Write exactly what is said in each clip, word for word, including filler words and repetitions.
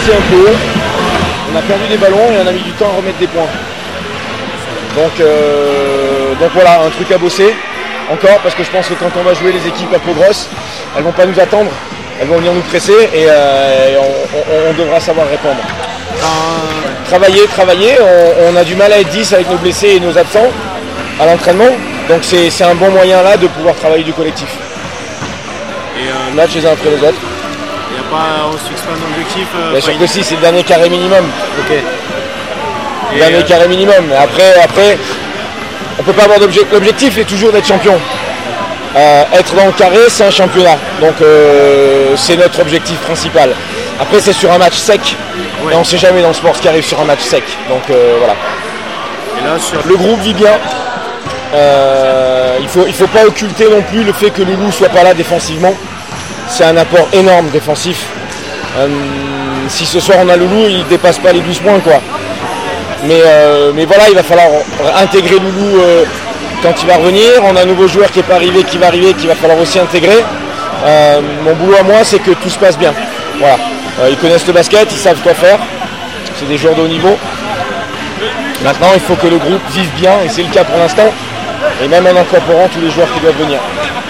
C'est un peu haut, on a perdu des ballons et on a mis du temps à remettre des points. Donc, euh, donc voilà, un truc à bosser encore, parce que je pense que quand on va jouer les équipes à peau grosse, elles vont pas nous attendre, elles vont venir nous presser et, euh, et on, on, on devra savoir répondre. Euh, travailler, travailler, on, on a du mal à être dix avec nos blessés et nos absents à l'entraînement, donc c'est, c'est un bon moyen là de pouvoir travailler du collectif. Et euh, match les uns après les autres. Il n'y a pas on se fixe pas d'objectif euh, Bien sûr que si, c'est le dernier carré minimum. Ok. Le dernier euh... carré minimum. Après, après, on peut pas avoir d'objectif. L'objectif est toujours d'être champion. Euh, être dans le carré, c'est un championnat. Donc euh, c'est notre objectif principal. Après, c'est sur un match sec. Ouais. Et on ne sait jamais dans le sport ce qui arrive sur un match sec. Donc euh, voilà. Et là, sur... Le groupe vit bien. Euh, il faut, il faut pas occulter non plus le fait que Loulou soit pas là défensivement. C'est un apport énorme défensif. Euh, si ce soir on a Loulou, il dépasse pas les douze points quoi. Mais, euh, mais voilà, il va falloir intégrer Loulou euh, quand il va revenir. On a un nouveau joueur qui n'est pas arrivé, qui va arriver, qu'il va falloir aussi intégrer. Euh, mon boulot à moi, c'est que tout se passe bien. Voilà. Euh, ils connaissent le basket, ils savent quoi faire. C'est des joueurs de haut niveau. Maintenant, il faut que le groupe vive bien, et c'est le cas pour l'instant. Et même en incorporant tous les joueurs qui doivent venir.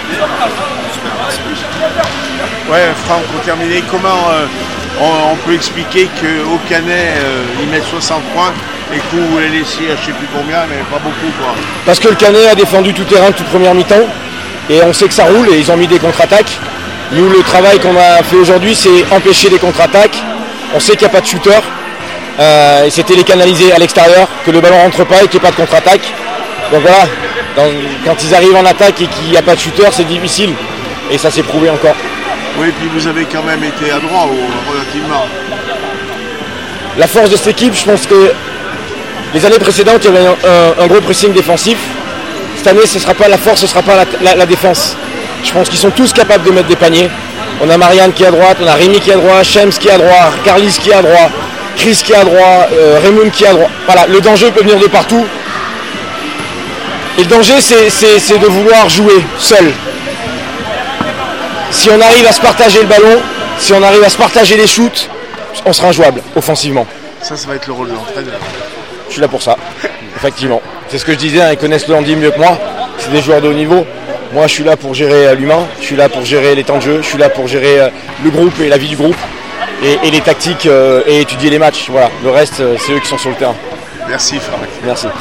Ouais, Franck, pour terminer, comment euh, on, on peut expliquer qu'au Canet, euh, ils mettent soixante points et que vous les laissiez à je ne sais plus combien, mais pas beaucoup quoi. Parce que le Canet a défendu tout terrain toute première mi-temps, et on sait que ça roule, et ils ont mis des contre-attaques. Nous, le travail qu'on a fait aujourd'hui, c'est empêcher les contre-attaques. On sait qu'il n'y a pas de shooter, euh, et c'était les canaliser à l'extérieur, que le ballon ne rentre pas et qu'il n'y ait pas de contre-attaque. Donc voilà, dans, quand ils arrivent en attaque et qu'il n'y a pas de shooter, c'est difficile, et ça s'est prouvé encore. Oui, et puis vous avez quand même été adroit relativement. La force de cette équipe, je pense que les années précédentes, il y avait un, un, un gros pressing défensif. Cette année, ce ne sera pas la force, ce ne sera pas la, la, la défense. Je pense qu'ils sont tous capables de mettre des paniers. On a Marianne qui est à droite, on a Rémi qui est à droite, Shems qui est à droite, Carlis qui est à droite, Chris qui est à droite, euh, Raymond qui est à droite. Voilà, le danger peut venir de partout. Et le danger, c'est, c'est, c'est de vouloir jouer seul. Si on arrive à se partager le ballon, si on arrive à se partager les shoots, on sera injouable offensivement. Ça, ça va être le rôle de l'entraîneur. Je suis là pour ça, effectivement. C'est ce que je disais, hein, ils connaissent le handi mieux que moi. C'est des joueurs de haut niveau. Moi, je suis là pour gérer euh, l'humain, je suis là pour gérer les temps de jeu, je suis là pour gérer euh, le groupe et la vie du groupe, et, et les tactiques euh, et étudier les matchs. Voilà. Le reste, euh, c'est eux qui sont sur le terrain. Merci, Franck. Merci.